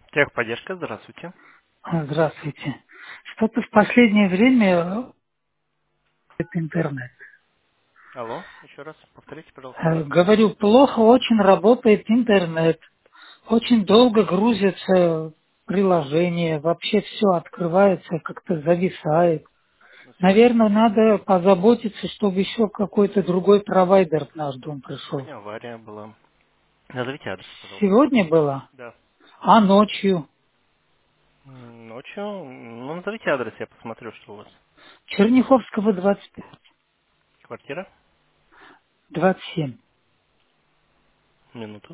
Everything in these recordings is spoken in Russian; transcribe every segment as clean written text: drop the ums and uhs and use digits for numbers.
Техподдержка, здравствуйте. Здравствуйте. Что-то в последнее время это интернет. Алло, еще раз повторите, пожалуйста. Говорю, плохо очень работает интернет. Очень долго грузятся приложения, вообще все открывается, как-то зависает. Ну, Наверное, надо позаботиться, чтобы еще какой-то другой провайдер в наш дом пришел. сегодня авария была. Назовите адрес, пожалуйста. Сегодня было, Да. а ночью. Ночью, ну, назовите адрес, я посмотрю, что у вас. Черняховского 25, Квартира? 27. Минуту.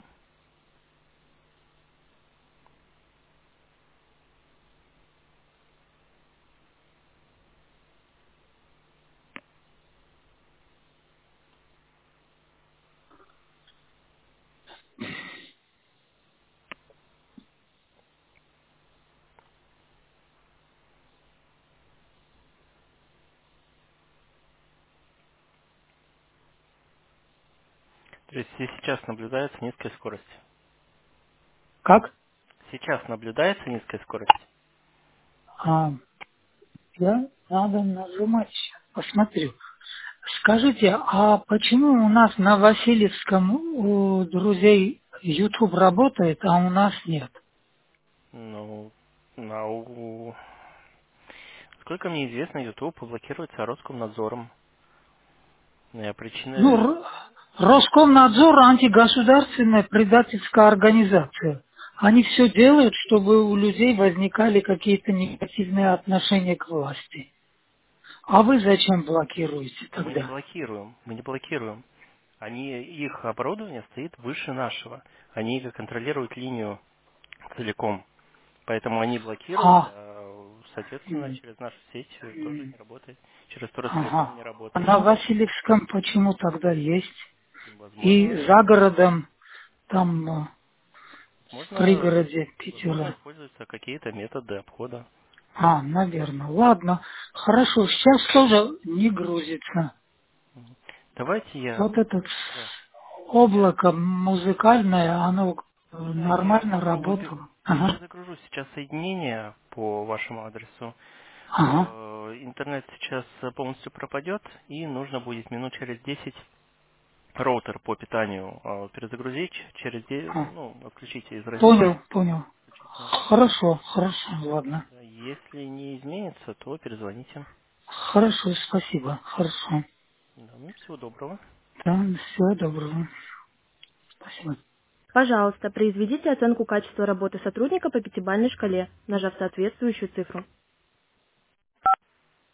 То есть сейчас наблюдается низкая скорость. Как? Сейчас наблюдается низкая скорость. А, надо нажимать. Сейчас посмотрю. Скажите, а почему у нас на Васильевском у друзей YouTube работает, а у нас нет? Ну, сколько мне известно, YouTube блокируется Роскомнадзором. Ну, Причины, Роскомнадзор антигосударственная предательская организация. Они все делают, чтобы у людей возникали какие-то негативные отношения к власти. А вы зачем блокируете мы не тогда? блокируем, мы не блокируем. Их оборудование стоит выше нашего. Они контролируют линию целиком. Поэтому они блокируют, А, соответственно, м, через нашу сеть тоже м, не работает. Через Ростелеком ага. не А работает. на Васильевском почему тогда есть? И Возможно, за городом, там, в возможно, пригороде возможно, Питера. используются какие-то методы обхода. А, наверное. Ладно. Хорошо. Сейчас тоже не грузится. Давайте Вот это да, я, облако музыкальное, оно да, я нормально попробую, работало. я Ага. загружу сейчас соединение по вашему адресу. Ага. Интернет сейчас полностью пропадет, и нужно будет минут через 10 роутер по питанию перезагрузить, А. отключить из розетки, Понял, понял. включить снова. Хорошо, хорошо, ладно. Да, если не изменится, то перезвоните. Хорошо, спасибо. Хорошо. Да, ну, всего доброго. Да, всего доброго. Спасибо. Пожалуйста, произведите оценку качества работы сотрудника по пятибалльной шкале, нажав соответствующую цифру.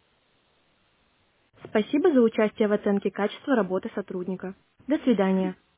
Спасибо за участие в оценке качества работы сотрудника. До свидания.